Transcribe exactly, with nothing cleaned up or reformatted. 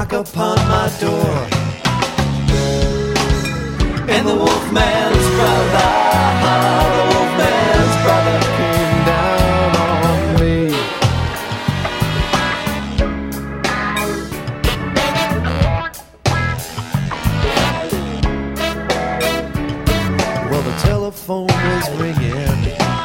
knock upon my door. And the Wolfman's brother, the Wolfman's brother came down on me. Well, the telephone was ringing,